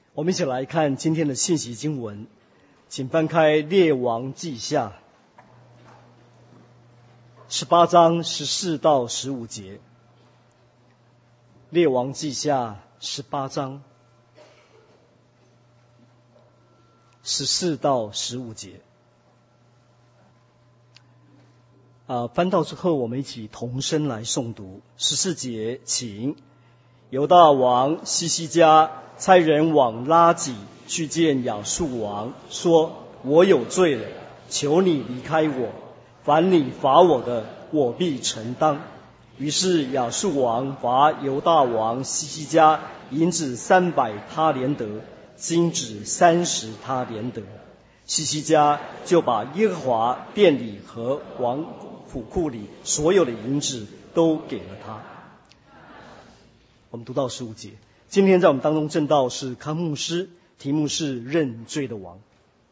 我们一起来看今天的信息经文，请翻开列王记下18章14到15节。列王记下18章14到15节。翻到之后，我们一起同声来诵读。14节，请。犹大王西西家差人往拉吉去见亚述王，说：我有罪了，求你离开我，凡你罚我的，我必承担。于是亚述王罚犹大王西西家银子300他连得，金子30他连得。西西家就把耶和华殿里和王府库里所有的银子都给了他。我们读到15节。今天在我们当中证道是康牧师，题目是认罪的王。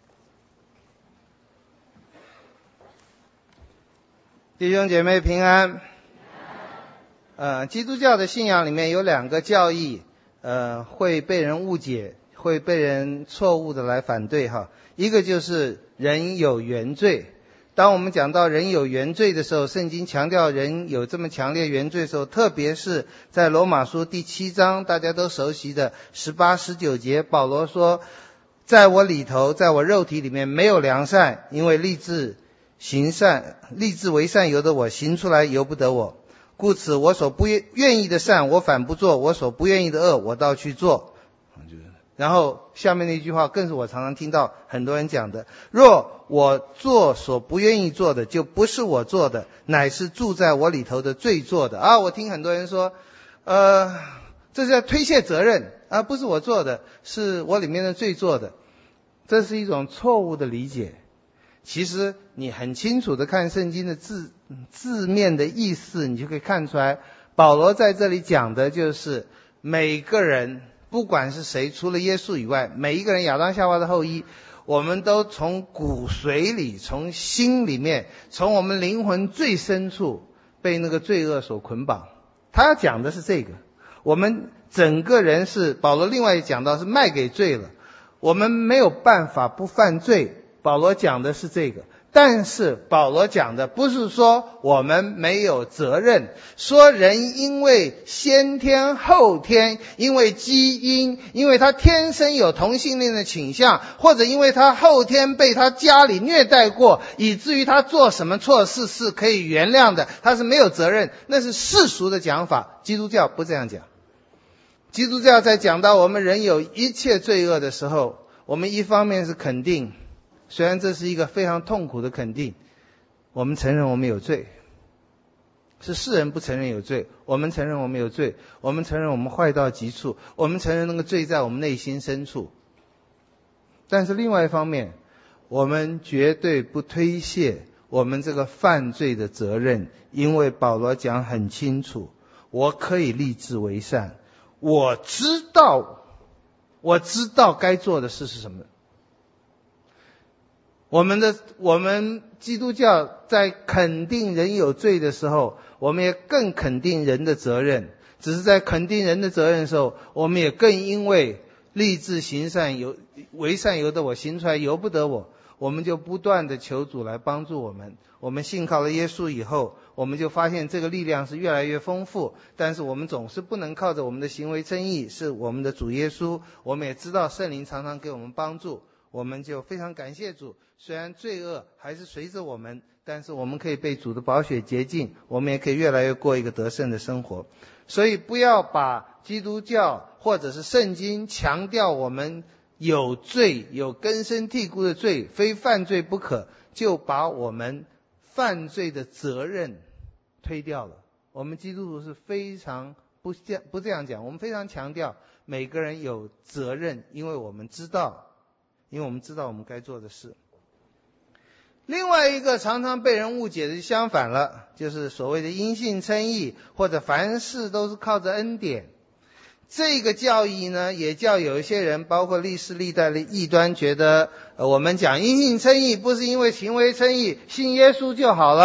弟兄姐妹平安。基督教的信仰里面有2个教义，会被人误解，会被人错误的来反对哈。一个就是人有原罪。当我们讲到人有原罪的时候，圣经强调人有这么强烈原罪的时候，特别是在罗马书第7章大家都熟悉的18、19节，保罗说：在我里头，在我肉体里面没有良善，因为立志为善由得我，行出来由不得我。故此我所不愿意的善我反不做，我所不愿意的恶我倒去做。然后下面那句话更是我常常听到很多人讲的：若我做所不愿意做的，就不是我做的，乃是住在我里头的罪做的。我听很多人说这是在推卸责任，不是我做的，是我里面的罪做的。这是一种错误的理解。其实你很清楚的看圣经的字面的意思，你就可以看出来，保罗在这里讲的就是每个人，不管是谁，除了耶稣以外，每一个人，亚当夏娃的后裔，我们都从骨髓里，从心里面，从我们灵魂最深处被那个罪恶所捆绑。他要讲的是这个，我们整个人是，保罗另外讲到是卖给罪了，我们没有办法不犯罪。保罗讲的是这个，但是保罗讲的不是说我们没有责任，说人因为先天后天，因为基因，因为他天生有同性恋的倾向，或者因为他后天被他家里虐待过，以至于他做什么错事是可以原谅的，他是没有责任，那是世俗的讲法。基督教不这样讲。基督教在讲到我们人有一切罪恶的时候，我们一方面是肯定，虽然这是一个非常痛苦的肯定，我们承认我们有罪，是世人不承认有罪，我们承认我们有罪，我们承认我们坏到极处，我们承认那个罪在我们内心深处。但是另外一方面，我们绝对不推卸我们这个犯罪的责任，因为保罗讲很清楚，我可以立志为善，我知道该做的事是什么。我们基督教在肯定人有罪的时候，我们也更肯定人的责任。只是在肯定人的责任的时候，我们也更因为立志行善为善由得我，行出来由不得我，我们就不断的求主来帮助我们。我们信靠了耶稣以后，我们就发现这个力量是越来越丰富，但是我们总是不能靠着我们的行为称义，是我们的主耶稣。我们也知道圣灵常常给我们帮助，我们就非常感谢主。虽然罪恶还是随着我们，但是我们可以被主的宝血洁净，我们也可以越来越过一个得胜的生活。所以不要把基督教或者是圣经强调我们有罪，有根深蒂固的罪，非犯罪不可，就把我们犯罪的责任推掉了。我们基督徒是非常不这样讲，我们非常强调每个人有责任，因为我们知道我们该做的事。另外一个常常被人误解的相反了，就是所谓的因信称义，或者凡事都是靠着恩典。这个教义呢，也叫有一些人，包括历世历代的异端，觉得我们讲因信称义不是因为行为称义，信耶稣就好了，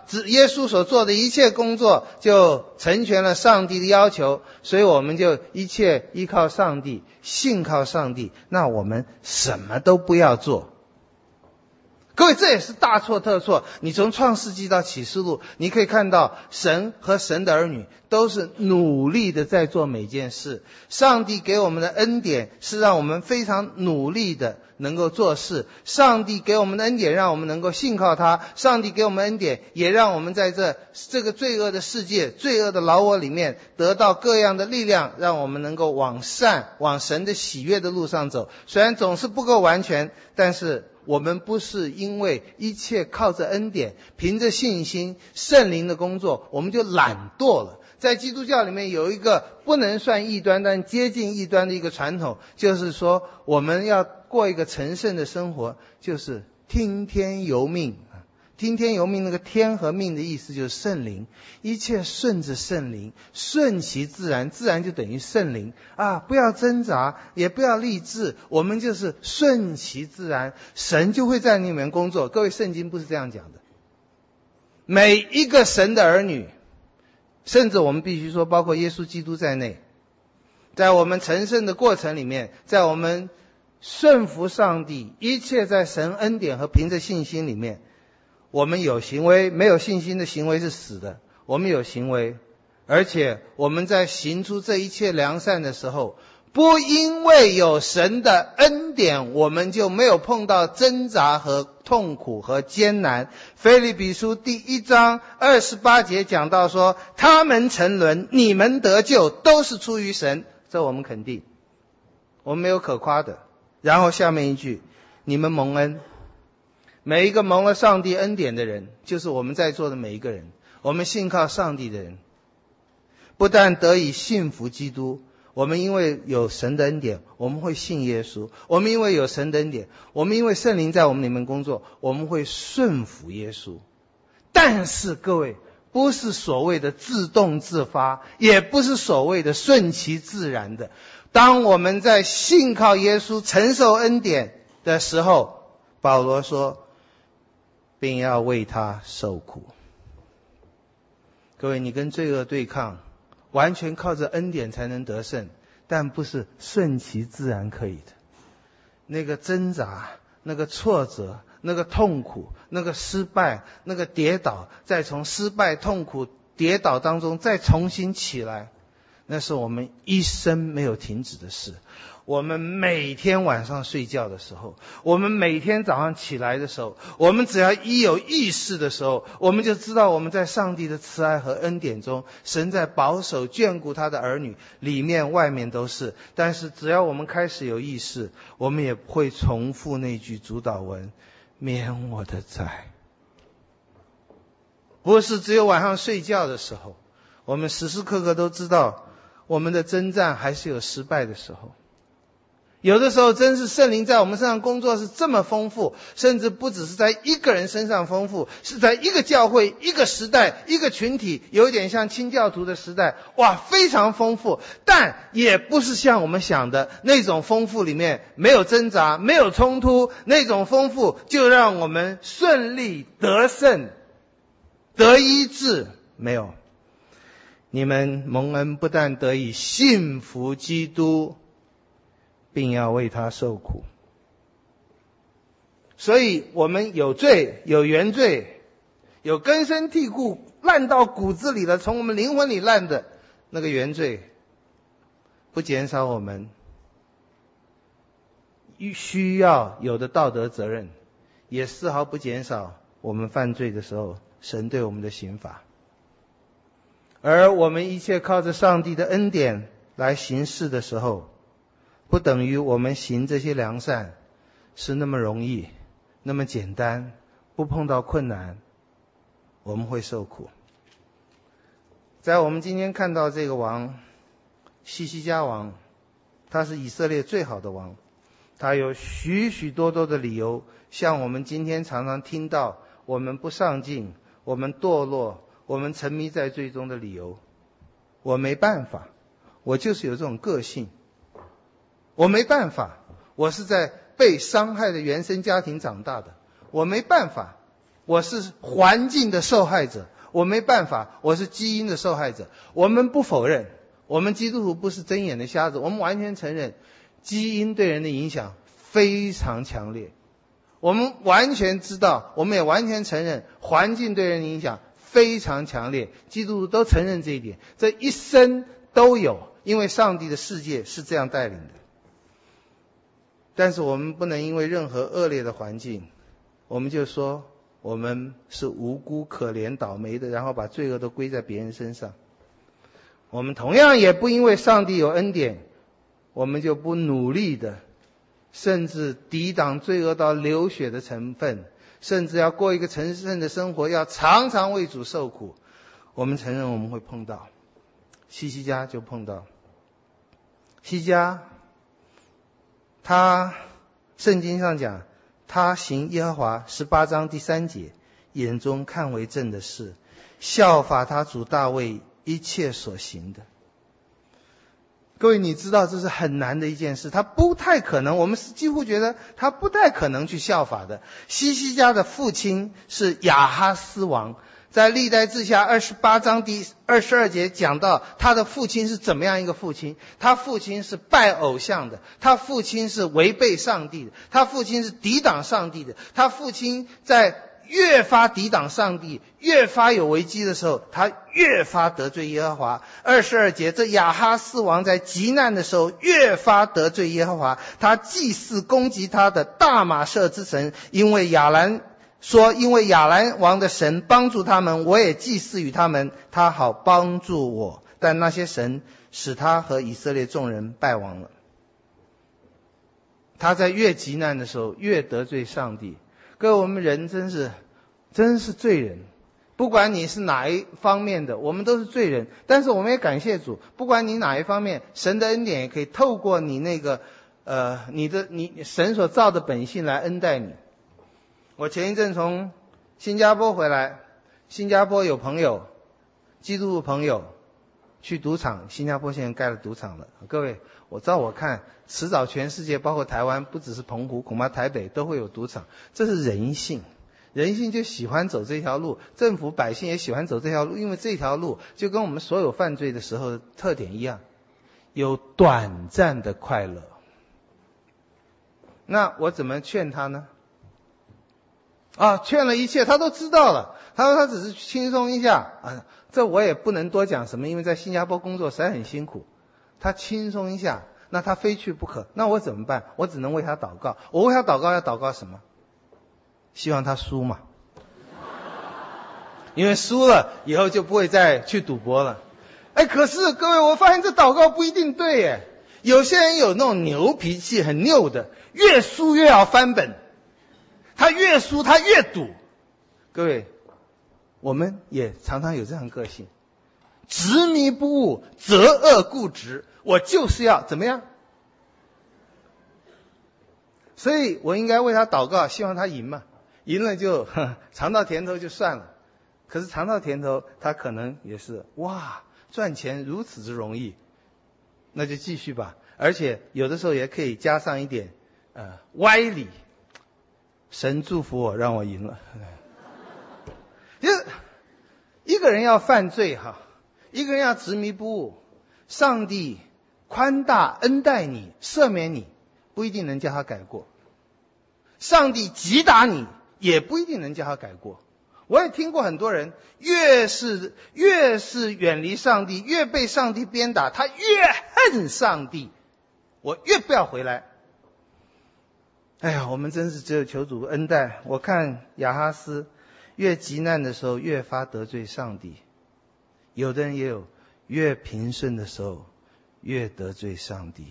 耶稣所做的一切工作就成全了上帝的要求，所以我们就一切依靠上帝，信靠上帝，那我们什么都不要做。各位，这也是大错特错。你从创世纪到启示录，你可以看到神和神的儿女都是努力的在做每件事。上帝给我们的恩典是让我们非常努力的能够做事，上帝给我们的恩典让我们能够信靠他，上帝给我们恩典也让我们在这个罪恶的世界，罪恶的老我里面得到各样的力量，让我们能够往善，往神的喜悦的路上走。虽然总是不够完全，但是我们不是因为一切靠着恩典，凭着信心圣灵的工作，我们就懒惰了。在基督教里面有一个不能算异端，但接近异端的一个传统，就是说我们要过一个成圣的生活，就是听天由命。听天由命，那个天和命的意思就是圣灵，一切顺着圣灵，顺其自然，自然就等于圣灵啊！不要挣扎，也不要立志，我们就是顺其自然，神就会在你里面工作。各位，圣经不是这样讲的。每一个神的儿女，甚至我们必须说包括耶稣基督在内，在我们成圣的过程里面，在我们顺服上帝，一切在神恩典和凭着信心里面，我们有行为，没有信心的行为是死的。我们有行为，而且我们在行出这一切良善的时候，不因为有神的恩典，我们就没有碰到挣扎和痛苦和艰难。腓立比书第1章28节讲到说，他们沉沦，你们得救，都是出于神。这我们肯定，我们没有可夸的。然后下面一句，你们蒙恩。每一个蒙了上帝恩典的人，就是我们在座的每一个人，我们信靠上帝的人，不但得以信服基督，我们因为有神的恩典，我们会信耶稣，我们因为有神的恩典，我们因为圣灵在我们里面工作，我们会顺服耶稣。但是各位，不是所谓的自动自发，也不是所谓的顺其自然的。当我们在信靠耶稣承受恩典的时候，保罗说并要为他受苦。各位，你跟罪恶对抗，完全靠着恩典才能得胜，但不是顺其自然可以的。那个挣扎，那个挫折，那个痛苦，那个失败，那个跌倒，再从失败、痛苦、跌倒当中再重新起来，那是我们一生没有停止的事。我们每天晚上睡觉的时候，我们每天早上起来的时候，我们只要一有意识的时候，我们就知道我们在上帝的慈爱和恩典中，神在保守眷顾他的儿女，里面外面都是。但是只要我们开始有意识，我们也会重复那句主祷文，免我的灾。不是只有晚上睡觉的时候，我们时时刻刻都知道我们的征战还是有失败的时候。有的时候真是圣灵在我们身上工作是这么丰富，甚至不只是在一个人身上丰富，是在一个教会、一个时代、一个群体，有一点像清教徒的时代，哇，非常丰富。但也不是像我们想的那种丰富里面没有挣扎、没有冲突，那种丰富就让我们顺利得胜、得医治。没有，你们蒙恩不但得以信服基督，并要为他受苦。所以我们有罪，有原罪，有根深蒂固烂到骨子里的，从我们灵魂里烂的那个原罪，不减少我们需要有的道德责任，也丝毫不减少我们犯罪的时候神对我们的刑罚。而我们一切靠着上帝的恩典来行事的时候，不等于我们行这些良善是那么容易，那么简单，不碰到困难我们会受苦。在我们今天看到这个王西西家王，他是以色列最好的王，他有许许多多的理由，像我们今天常常听到我们不上进，我们堕落，我们沉迷在罪中的理由。我没办法，我就是有这种个性，我没办法，我是在被伤害的原生家庭长大的，我没办法， 我是环境的受害者，我没办法，我是基因的受害者。我们不否认，我们基督徒不是睁眼的瞎子，我们完全承认基因对人的影响非常强烈。我们完全知道，我们也完全承认环境对人的影响非常强烈，基督徒都承认这一点，这一生都有，因为上帝的世界是这样带领的。但是我们不能因为任何恶劣的环境，我们就说我们是无辜可怜倒霉的，然后把罪恶都归在别人身上。我们同样也不因为上帝有恩典，我们就不努力的，甚至抵挡罪恶到流血的成分，甚至要过一个成圣的生活，要常常为主受苦。我们承认我们会碰到，希西家就碰到。希西家他圣经上讲，他行耶和华18章第3节眼中看为正的事，效法他主大卫一切所行的。各位，你知道这是很难的一件事，他不太可能，我们几乎觉得他不太可能去效法的。希西家的父亲是亚哈斯王，在历代志下28章第22节讲到他的父亲是怎么样一个父亲。他父亲是拜偶像的，他父亲是违背上帝的，他父亲是抵挡上帝的，他父亲在越发抵挡上帝，越发有危机的时候，他越发得罪耶和华。22节，这亚哈斯王在极难的时候越发得罪耶和华，他祭祀攻击他的大马色之神，因为亚兰王的神帮助他们，我也祭祀于他们，他好帮助我。但那些神使他和以色列众人败亡了。他在越极难的时候越得罪上帝。各位，我们人真是罪人，不管你是哪一方面的，我们都是罪人。但是我们也感谢主，不管你哪一方面，神的恩典也可以透过你那个你神所造的本性来恩待你。我前一阵从新加坡回来，新加坡有朋友，基督徒朋友去赌场，新加坡现在盖了赌场了。各位，我看迟早全世界包括台湾，不只是澎湖，恐怕台北都会有赌场。这是人性，人性就喜欢走这条路，政府百姓也喜欢走这条路，因为这条路就跟我们所有犯罪的时候的特点一样，有短暂的快乐。那我怎么劝他呢？劝了一切他都知道了，他说他只是轻松一下这我也不能多讲什么，因为在新加坡工作实在很辛苦。他轻松一下，那他非去不可，那我怎么办？我只能为他祷告。我为他祷告要祷告什么？希望他输嘛，因为输了以后就不会再去赌博了。可是各位，我发现这祷告不一定对耶。有些人有那种牛脾气，很拗的，越输越要翻本，他越输他越赌。各位，我们也常常有这样的个性，执迷不悟，择恶固执，我就是要怎么样。所以我应该为他祷告，希望他赢嘛，赢了就尝到甜头就算了。可是尝到甜头，他可能也是哇，赚钱如此之容易，那就继续吧。而且有的时候也可以加上一点歪理，神祝福我，让我赢了。就是一个人要犯罪一个人要执迷不悟，上帝宽大恩待你，赦免你，不一定能叫他改过。上帝击打你，也不一定能叫他改过。我也听过很多人，越是远离上帝，越被上帝鞭打，他越恨上帝，我越不要回来。我们真是只有求主恩待。我看亚哈斯越极难的时候越发得罪上帝，有的人也有越平顺的时候越得罪上帝。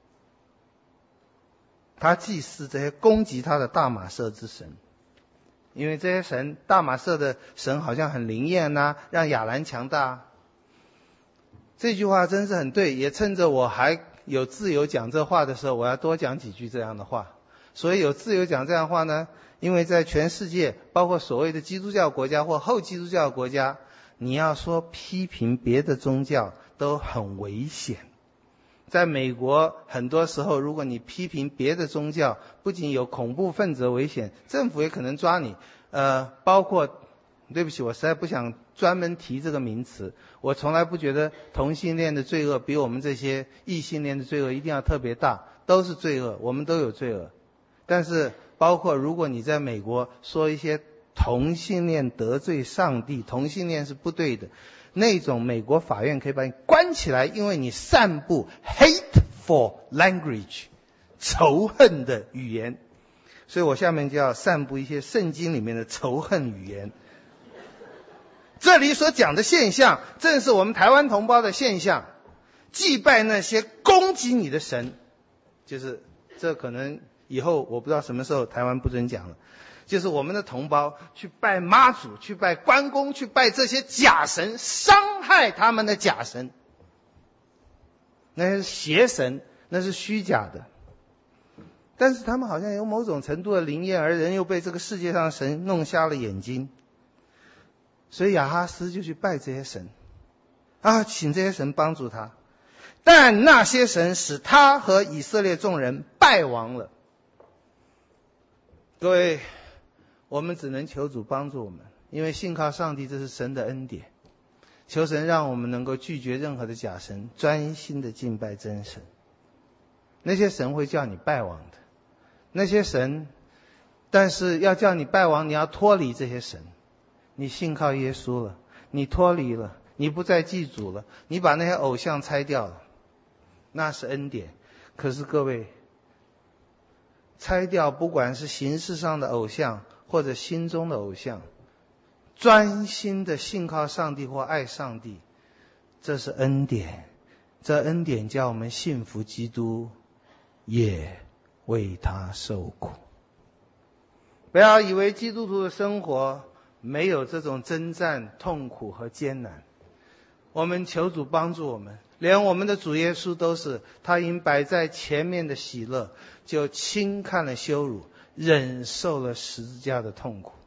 他祭祀这些攻击他的大马色之神，因为这些神，大马色的神好像很灵验让亚兰强大。这句话真是很对，也趁着我还有自由讲这话的时候，我要多讲几句这样的话。所以有自由讲这样的话呢，因为在全世界，包括所谓的基督教国家或后基督教国家，你要说批评别的宗教都很危险。在美国，很多时候如果你批评别的宗教，不仅有恐怖分子危险，政府也可能抓你。 包括，对不起，我实在不想专门提这个名词。我从来不觉得同性恋的罪恶比我们这些异性恋的罪恶一定要特别大，都是罪恶，我们都有罪恶。但是包括如果你在美国说一些同性恋得罪上帝，同性恋是不对的，那种美国法院可以把你关起来，因为你散布 hateful language， 仇恨的语言。所以我下面就要散布一些圣经里面的仇恨语言。这里所讲的现象，正是我们台湾同胞的现象，祭拜那些攻击你的神，就是这可能以后我不知道什么时候台湾不准讲了，就是我们的同胞去拜妈祖，去拜关公，去拜这些假神，伤害他们的假神，那是邪神，那是虚假的。但是他们好像有某种程度的灵验，而人又被这个世界上的神弄瞎了眼睛，所以亚哈斯就去拜这些神请这些神帮助他，但那些神使他和以色列众人败亡了。各位，我们只能求主帮助我们，因为信靠上帝这是神的恩典，求神让我们能够拒绝任何的假神，专心的敬拜真神。那些神会叫你败亡的，那些神，但是要叫你败亡，你要脱离这些神。你信靠耶稣了，你脱离了，你不再祭祖了，你把那些偶像拆掉了，那是恩典。可是各位，拆掉不管是形式上的偶像或者心中的偶像，专心的信靠上帝或爱上帝，这是恩典。这恩典叫我们信服基督，也为他受苦。不要以为基督徒的生活没有这种征战、痛苦和艰难。我们求主帮助我们，连我们的主耶稣都是，他因摆在前面的喜乐，就轻看了羞辱，忍受了十字架的痛苦。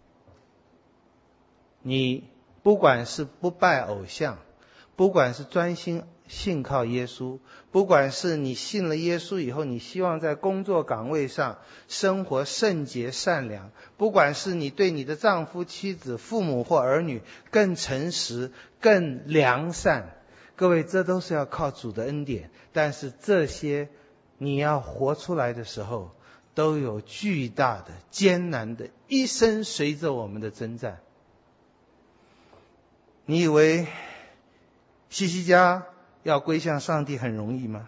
你不管是不拜偶像，不管是专心信靠耶稣，不管是你信了耶稣以后，你希望在工作岗位上生活圣洁善良，不管是你对你的丈夫、妻子、父母或儿女更诚实、更良善，各位，这都是要靠主的恩典。但是这些你要活出来的时候，都有巨大的艰难的一生随着我们的征战。你以为希西家要归向上帝很容易吗？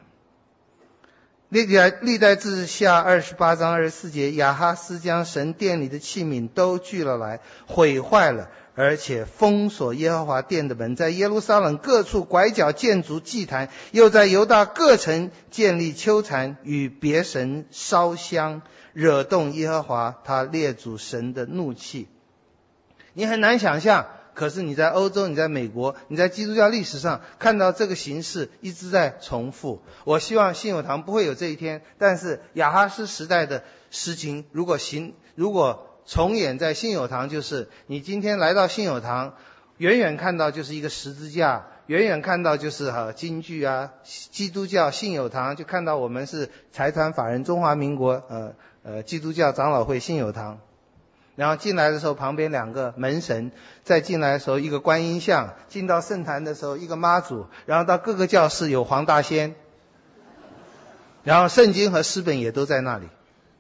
历代志下28章24节，亚哈斯将神殿里的器皿都聚了来，毁坏了，而且封锁耶和华殿的门，在耶路撒冷各处拐角建筑祭坛，又在犹大各城建立丘坛，与别神烧香，惹动耶和华他列祖神的怒气。你很难想象，可是你在欧洲，你在美国，你在基督教历史上看到这个形式一直在重复。我希望信友堂不会有这一天，但是亚哈斯时代的事情如果重演在信友堂，就是你今天来到信友堂，远远看到就是一个十字架，远远看到就是京剧啊，基督教信友堂就看到我们是财团法人中华民国基督教长老会信友堂。然后进来的时候旁边两个门神，再进来的时候一个观音像，进到圣坛的时候一个妈祖，然后到各个教室有黄大仙，然后圣经和诗本也都在那里。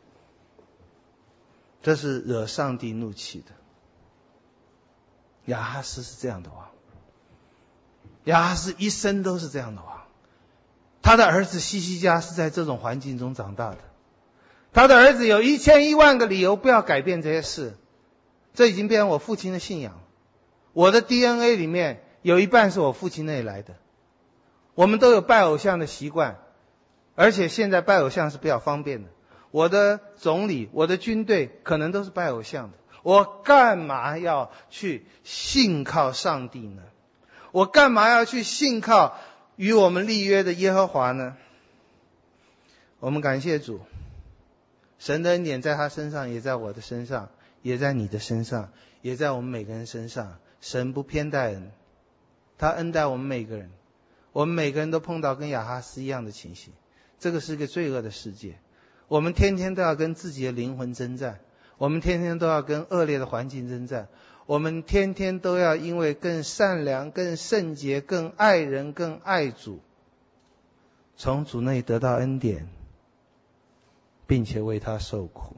这是惹上帝怒气的。亚哈斯是这样的王，亚哈斯一生都是这样的王。他的儿子希西家是在这种环境中长大的，他的儿子有1000-10000个理由不要改变这些事，这已经变成我父亲的信仰。我的 DNA 里面有一半是我父亲那里来的。我们都有拜偶像的习惯，而且现在拜偶像是比较方便的。我的总理、我的军队可能都是拜偶像的。我干嘛要去信靠上帝呢？我干嘛要去信靠与我们立约的耶和华呢？我们感谢主，神的恩典在他身上，也在我的身上，也在你的身上，也在我们每个人身上。神不偏待人，他恩待我们每个人。我们每个人都碰到跟亚哈斯一样的情形。这个是个罪恶的世界，我们天天都要跟自己的灵魂征战， 我们天天都要跟恶劣的环境征战，我们天天都要因为更善良、更圣洁、更爱人、更爱主，从主那里得到恩典，并且为他受苦。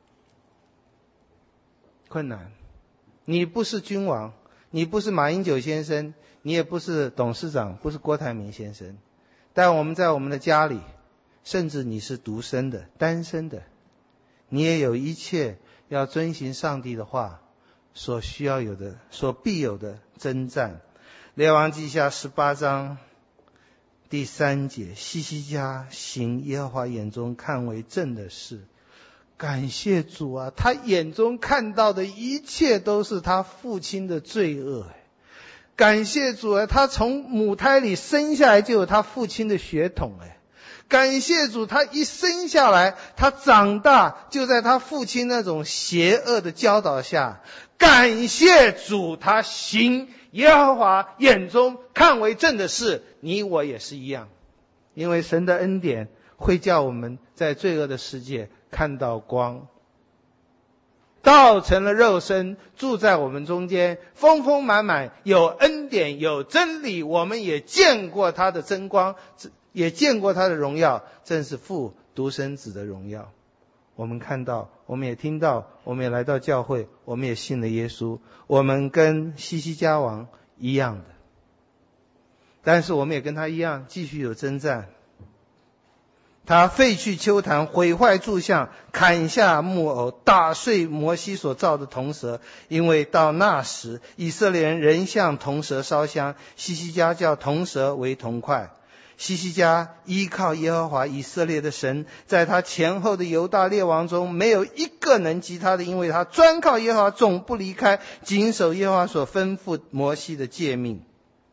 困难，你不是君王，你不是马英九先生，你也不是董事长，不是郭台铭先生，但我们在我们的家里，甚至你是独生的、单身的，你也有一切要遵行上帝的话所需要有的、所必有的征战。列王记下18章第3节，希西家行耶和华眼中看为正的事。感谢主啊，他眼中看到的一切都是他父亲的罪恶。感谢主啊，他从母胎里生下来就有他父亲的血统。感谢主，他一生下来，他长大就在他父亲那种邪恶的教导下。感谢主，他行耶和华眼中看为正的事。你我也是一样，因为神的恩典会叫我们在罪恶的世界看到光，道成了肉身，住在我们中间，丰丰满满，有恩典，有真理。我们也见过他的真光，也见过他的荣耀，正是父独生子的荣耀。我们看到，我们也听到，我们也来到教会，我们也信了耶稣。我们跟希西家王一样的，但是我们也跟他一样，继续有征战。他废去丘坛，毁坏柱像，砍下木偶，打碎摩西所造的铜蛇。因为到那时，以色列人仍向铜蛇烧香，希西家叫铜蛇为铜块。希西家依靠耶和华以色列的神，在他前后的犹大列王中没有一个能及他的，因为他专靠耶和华，总不离开，谨守耶和华所吩咐摩西的诫命。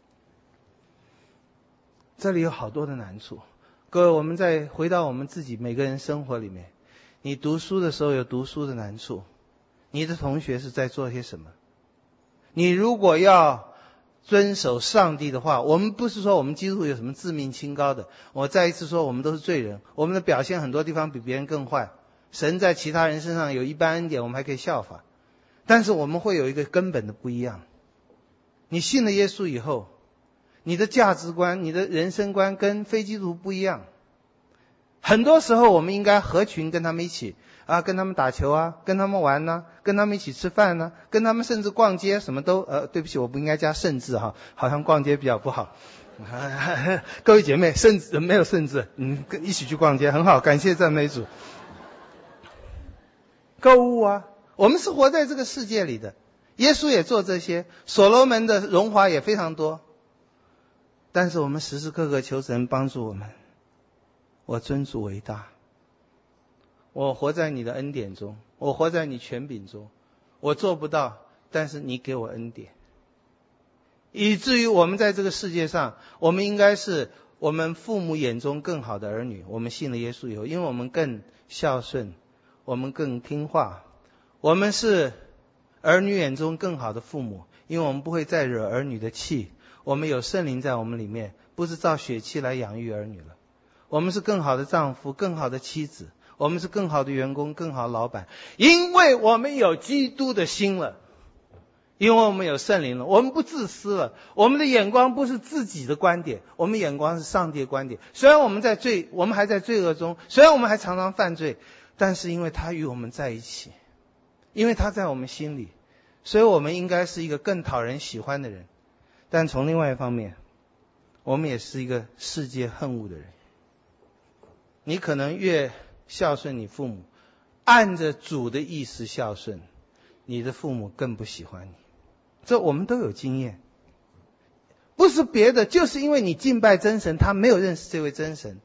这里有好多的难处，各位，我们再回到我们自己每个人生活里面，你读书的时候有读书的难处，你的同学是在做些什么？你如果要遵守上帝的话，我们不是说我们基督徒有什么自命清高的，我再一次说我们都是罪人，我们的表现很多地方比别人更坏，神在其他人身上有一般恩典，我们还可以效法，但是我们会有一个根本的不一样。你信了耶稣以后，你的价值观、你的人生观跟非基督徒不一样。很多时候我们应该合群跟他们一起跟他们打球跟他们玩跟他们一起吃饭跟他们甚至逛街，什么都对不起，我不应该加甚至好像逛街比较不好。各位姐妹，甚至没有甚至，一起去逛街很好，感谢赞美主。购物我们是活在这个世界里的，耶稣也做这些，所罗门的荣华也非常多，但是我们时时刻刻求神帮助我们。我尊主为大，我活在你的恩典中，我活在你权柄中，我做不到，但是你给我恩典，以至于我们在这个世界上，我们应该是我们父母眼中更好的儿女。我们信了耶稣以后，因为我们更孝顺，我们更听话，我们是儿女眼中更好的父母，因为我们不会再惹儿女的气，我们有圣灵在我们里面，不是照血气来养育儿女了。我们是更好的丈夫，更好的妻子，我们是更好的员工，更好的老板，因为我们有基督的心了，因为我们有圣灵了，我们不自私了，我们的眼光不是自己的观点，我们眼光是上帝的观点。虽然我们还在罪恶中，虽然我们还常常犯罪，但是因为他与我们在一起，因为他在我们心里，所以我们应该是一个更讨人喜欢的人。但从另外一方面，我们也是一个世界恨恶的人。你可能越孝顺你父母，按着主的意思孝顺，你的父母更不喜欢你。这我们都有经验，不是别的，就是因为你敬拜真神，他没有认识这位真神。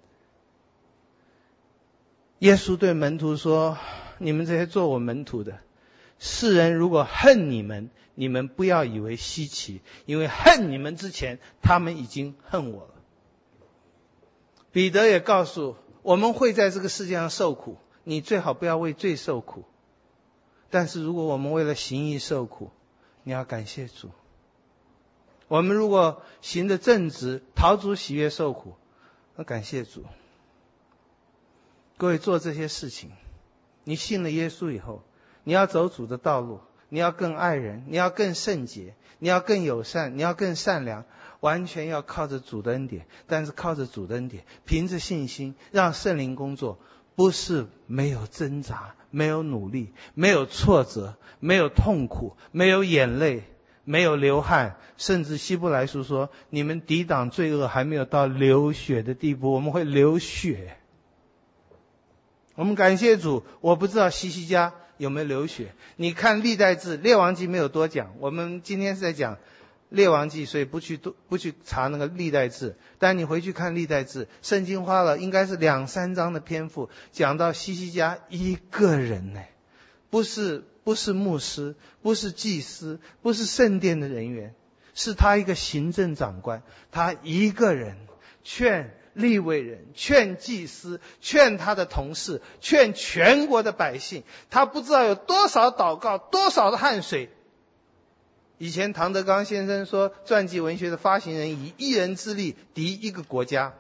耶稣对门徒说，你们这些做我门徒的，世人如果恨你们，你们不要以为稀奇，因为恨你们之前，他们已经恨我了。彼得也告诉我们会在这个世界上受苦，你最好不要为罪受苦，但是如果我们为了行义受苦，你要感谢主。我们如果行得正直，讨主喜悦受苦，那感谢主。各位做这些事情，你信了耶稣以后， 你要走主的道路，你要更爱人，你要更圣洁，你要更友善，你要更善良，完全要靠着主的恩典。但是靠着主的恩典，凭着信心让圣灵工作，不是没有挣扎，没有努力，没有挫折，没有痛苦，没有眼泪，没有流汗，甚至希伯来书说，你们抵挡罪恶还没有到流血的地步，我们会流血。我们感谢主，我不知道西西家有没有流血。你看历代志，列王记没有多讲，我们今天是在讲列王记，所以不去查那个历代志。但你回去看历代志，圣经花了应该是2-3章的篇幅，讲到西西家一个人呢，不是牧师，不是祭司，不是圣殿的人员，是他一个行政长官，他一个人劝利未人，劝祭司，劝他的同事，劝全国的百姓。他不知道有多少祷告，多少的汗水。以前唐德刚先生说，传记文学的发行人以一人之力敌一个国家。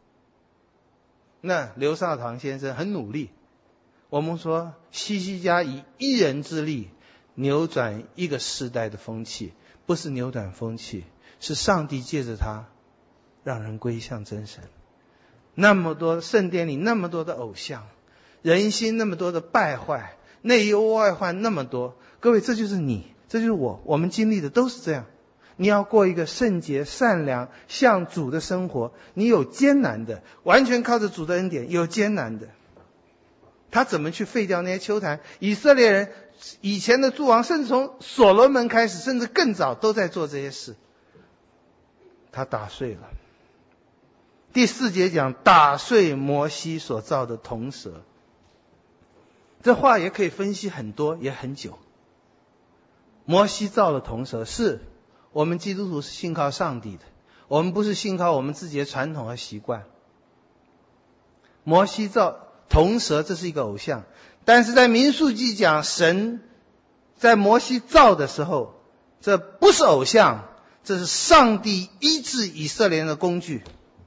那刘少棠先生很努力。我们说西西家以一人之力扭转一个时代的风气，不是扭转风气，是上帝借着他让人归向真神。那么多圣殿里那么多的偶像，人心那么多的败坏，内忧外患那么多。各位，这就是你，这就是我们经历的都是这样。你要过一个圣洁善良向主的生活，你有艰难的，完全靠着主的恩典，有艰难的。他怎么去废掉那些丘坛？以色列人以前的诸王，甚至从所罗门开始，甚至更早都在做这些事。他打碎了。第4节讲打碎摩西所造的铜蛇。这话也可以分析很多，也很久。摩西造了铜蛇，是我们基督徒是信靠上帝的，我们不是信靠我们自己的传统和习惯。摩西造铜蛇，这是一个偶像，但是在民数记讲，神在摩西造的时候，这不是偶像，这是上帝医治以色列人的工具，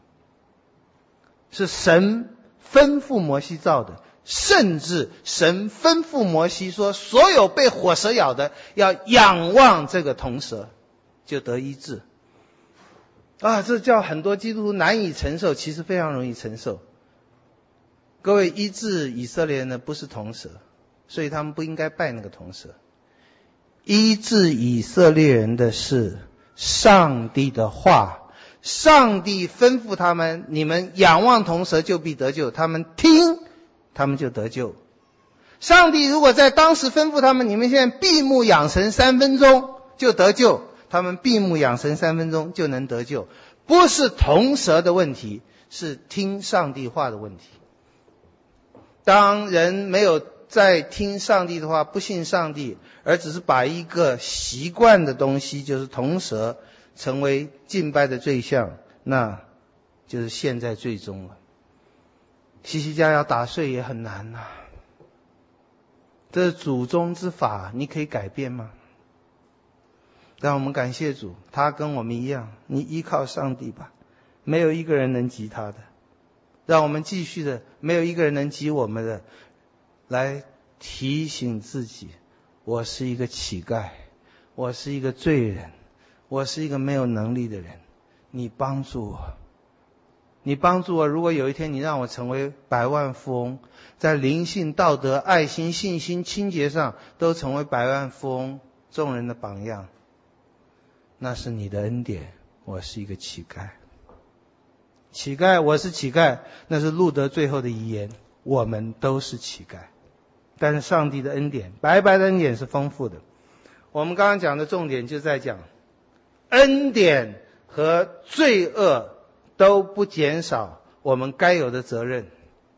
是神吩咐摩西造的。甚至神吩咐摩西说，所有被火蛇咬的要仰望这个铜蛇，就得医治。这叫很多基督徒难以承受，其实非常容易承受。各位，医治以色列人的不是铜蛇，所以他们不应该拜那个铜蛇。医治以色列人的是上帝的话，上帝吩咐他们，你们仰望铜蛇就必得救，他们听，他们就得救。上帝如果在当时吩咐他们，你们现在闭目养神3分钟就得救，他们闭目养神3分钟就能得救。不是铜蛇的问题，是听上帝话的问题。当人没有在听上帝的话，不信上帝，而只是把一个习惯的东西，就是铜蛇，成为敬拜的对象，那就是陷在罪中了。西西家要打碎也很难啊，这是祖宗之法，你可以改变吗？让我们感谢主，他跟我们一样，你依靠上帝吧，没有一个人能及他的。让我们继续的，没有一个人能及我们的，来提醒自己，我是一个乞丐，我是一个罪人，我是一个没有能力的人，你帮助我，你帮助我。如果有一天你让我成为百万富翁，在灵性、道德、爱心、信心、清洁上都成为百万富翁众人的榜样，那是你的恩典。我是一个乞丐，乞丐，我是乞丐，那是路德最后的遗言，我们都是乞丐。但是上帝的恩典，白白的恩典是丰富的。我们刚刚讲的重点就在讲恩典和罪恶都不减少我们该有的责任。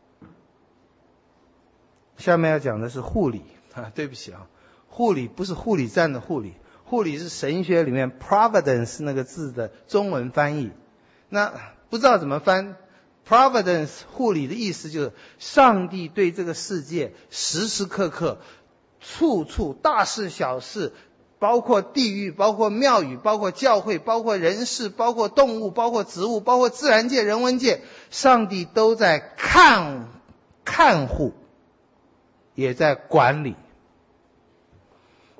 下面要讲的是护理对不起护理不是护理站的护理，护理是神学里面 providence 那个字的中文翻译。那不知道怎么翻 providence 护理的意思就是上帝对这个世界时时刻刻处处大事小事，包括地狱，包括庙宇，包括教会，包括人事，包括动物，包括植物，包括自然界人文界，上帝都在看护，也在管理。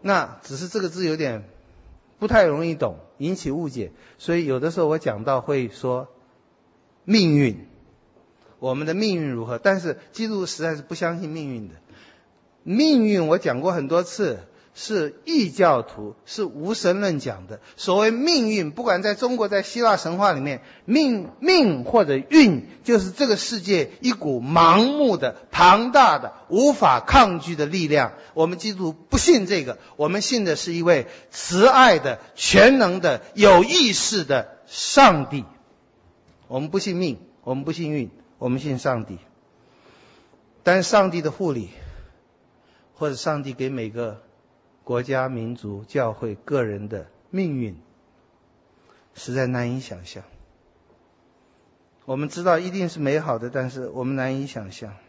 那只是这个字有点不太容易懂，引起误解，所以有的时候我讲到会说命运，我们的命运如何？但是基督实在是不相信命运的。命运我讲过很多次，是异教徒，是无神论讲的。所谓命运，不管在中国在希腊神话里面，命或者运，就是这个世界一股盲目的庞大的无法抗拒的力量。我们基督徒不信这个，我们信的是一位慈爱的全能的有意识的上帝。我们不信命，我们不信运，我们信上帝。但是上帝的护理，或者上帝给每个国家、民族、教会、个人的命运，实在难以想象。我们知道一定是美好的，但是我们难以想象。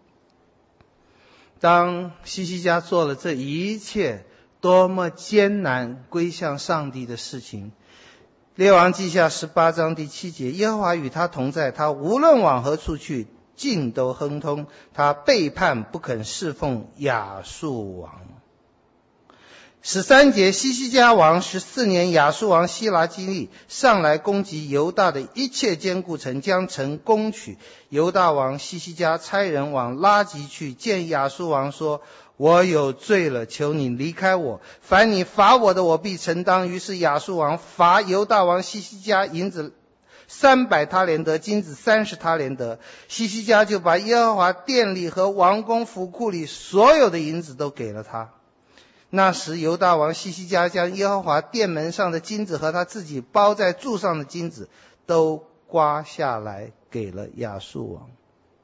当希西家做了这一切多么艰难归向上帝的事情，列王记下18章第7节，耶和华与他同在，他无论往何处去，尽都亨通。他背叛不肯侍奉亚述王。13节，希西家王14年，亚述王希拉基利上来攻击犹大的一切坚固城，将城攻取。犹大王希西家差人往拉吉去见亚述王，说：我有罪了，求你离开我，凡你罚我的，我必承当。于是亚述王罚犹大王希西家银子300他连得，金子30他连得。希西家就把耶和华殿里和王宫府库里所有的银子都给了他。那时犹大王希西家将耶和华殿门上的金子和他自己包在柱上的金子都刮下来给了亚述王。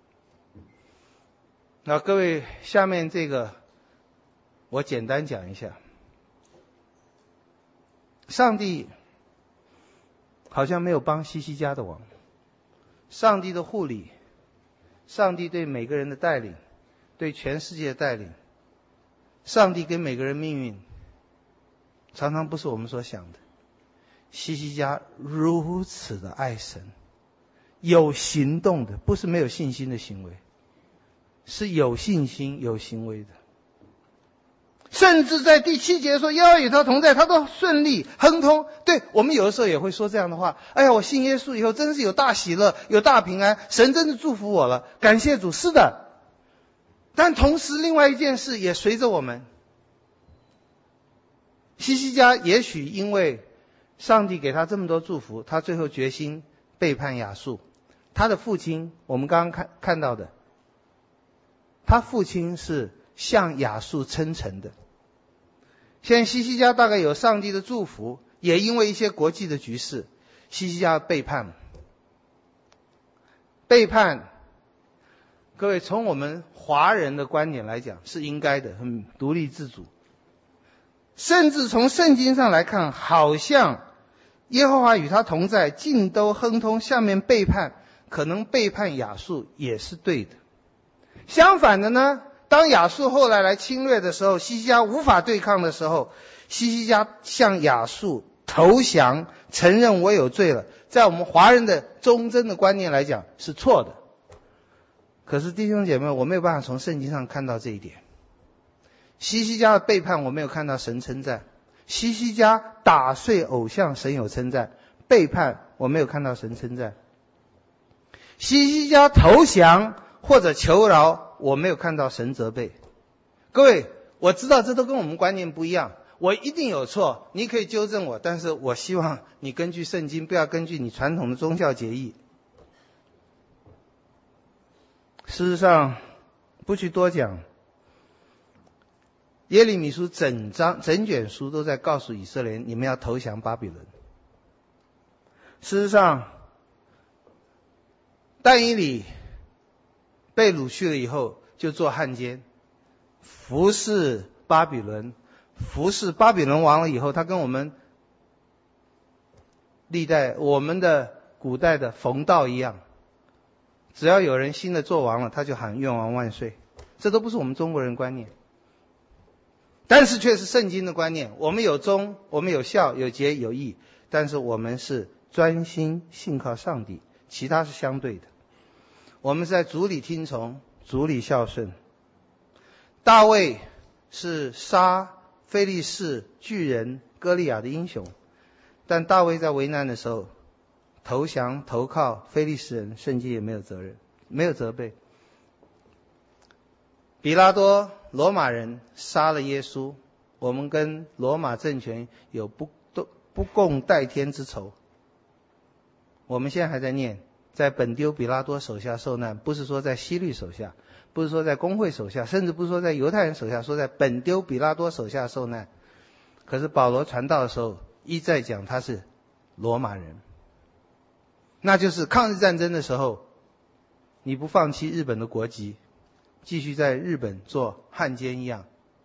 那各位，下面这个我简单讲一下。上帝好像没有帮希西家的王，上帝的护理，上帝对每个人的带领，对全世界的带领，上帝给每个人命运，常常不是我们所想的。希西家如此的爱神，有行动的，不是没有信心的行为，是有信心有行为的。甚至在第7节说耶和华与他同在，他都顺利亨通。对，我们有的时候也会说这样的话，哎呀，我信耶稣以后真是有大喜乐，有大平安，神真的祝福我了，感谢主。是的，但同时另外一件事也随着我们。希西家也许因为上帝给他这么多祝福，他最后决心背叛亚述。他的父亲我们刚刚看到的，他父亲是向亚述称臣的。现在希西家大概有上帝的祝福，也因为一些国际的局势，希西家背叛。背叛，各位，从我们华人的观点来讲是应该的，很独立自主。甚至从圣经上来看，好像耶和华与他同在，尽都亨通。下面背叛，可能背叛亚述也是对的。相反的呢，当亚述后来侵略的时候，希西家无法对抗的时候，希西家向亚述投降，承认我有罪了。在我们华人的忠贞的观念来讲是错的。可是弟兄姐妹，我没有办法从圣经上看到这一点。希西家的背叛我没有看到神称赞，希西家打碎偶像神有称赞，背叛我没有看到神称赞。希西家投降或者求饶我没有看到神责备。各位，我知道这都跟我们观念不一样，我一定有错，你可以纠正我，但是我希望你根据圣经，不要根据你传统的宗教节义。事实上不去多讲，耶利米书整卷书都在告诉以色列人，你们要投降巴比伦。事实上但以理被掳去了以后，就做汉奸，服侍巴比伦，服侍巴比伦王了以后，他跟我们历代我们的古代的冯道一样，只要有人新的做王了，他就喊愿王万岁。这都不是我们中国人观念，但是却是圣经的观念。我们有忠，我们有孝，有节，有义，但是我们是专心信靠上帝，其他是相对的。我们是在主里听从，主里孝顺。大卫是杀非利士巨人歌利亚的英雄，但大卫在为难的时候投降投靠非利士人，圣经也没有责任，没有责备。比拉多罗马人杀了耶稣，我们跟罗马政权有不共戴天之仇。我们现在还在念，在本丢比拉多手下受难，不是说在希律手下，不是说在公会手下，甚至不是说在犹太人手下，说在本丢比拉多手下受难。可是保罗传道的时候一再讲他是罗马人，那就是抗日战争的时候你不放弃日本的国籍，继续在日本做汉奸一样。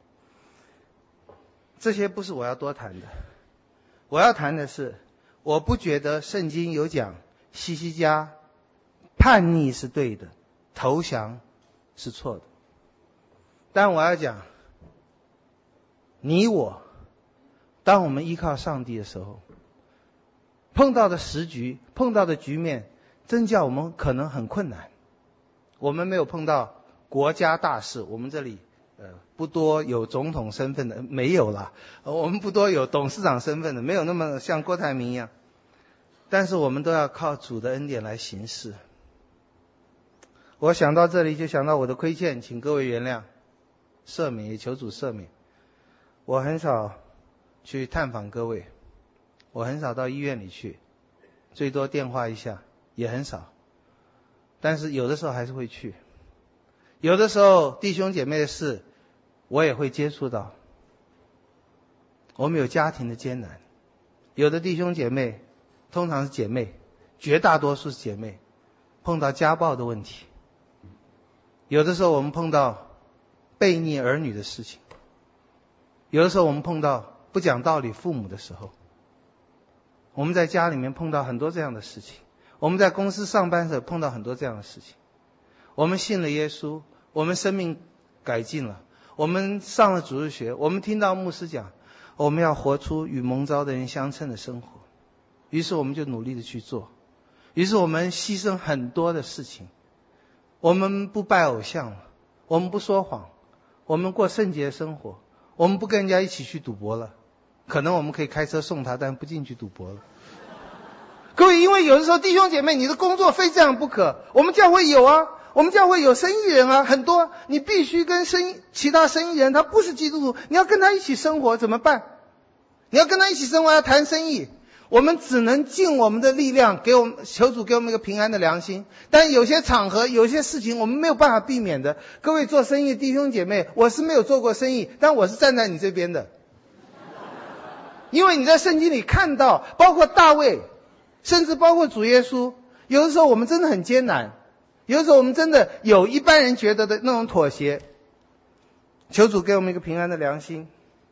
这些不是我要多谈的，我要谈的是，我不觉得圣经有讲西西家叛逆是对的，投降是错的。但我要讲，你我当我们依靠上帝的时候，碰到的时局，碰到的局面，真叫我们可能很困难。我们没有碰到国家大事，我们这里不多有总统身份的，没有啦。我们不多有董事长身份的，没有那么像郭台铭一样。但是我们都要靠主的恩典来行事。我想到这里就想到我的亏欠，请各位原谅，赦免，也求主赦免。我很少去探访各位，我很少到医院里去，最多电话一下，也很少。但是有的时候还是会去，有的时候弟兄姐妹的事我也会接触到。我们有家庭的艰难，有的弟兄姐妹，通常是姐妹，绝大多数是姐妹，碰到家暴的问题。有的时候我们碰到悖逆儿女的事情，有的时候我们碰到不讲道理父母的时候，我们在家里面碰到很多这样的事情，我们在公司上班的时候碰到很多这样的事情。我们信了耶稣，我们生命改进了，我们上了主日学，我们听到牧师讲我们要活出与蒙召的人相称的生活，于是我们就努力的去做，于是我们牺牲很多的事情，我们不拜偶像了，我们不说谎，我们过圣洁的生活，我们不跟人家一起去赌博了，可能我们可以开车送他，但不进去赌博了。各位，因为有的时候弟兄姐妹，你的工作非这样不可，我们教会有啊，我们教会有生意人啊，很多，你必须跟其他生意人，他不是基督徒，你要跟他一起生活，怎么办？你要跟他一起生活，要谈生意，我们只能尽我们的力量，求主给我们一个平安的良心。但有些场合，有些事情我们没有办法避免的。各位做生意弟兄姐妹，我是没有做过生意，但我是站在你这边的，因为你在圣经里看到，包括大卫，甚至包括主耶稣，有的时候我们真的很艰难，有的时候我们真的有一般人觉得的那种妥协。求主给我们一个平安的良心。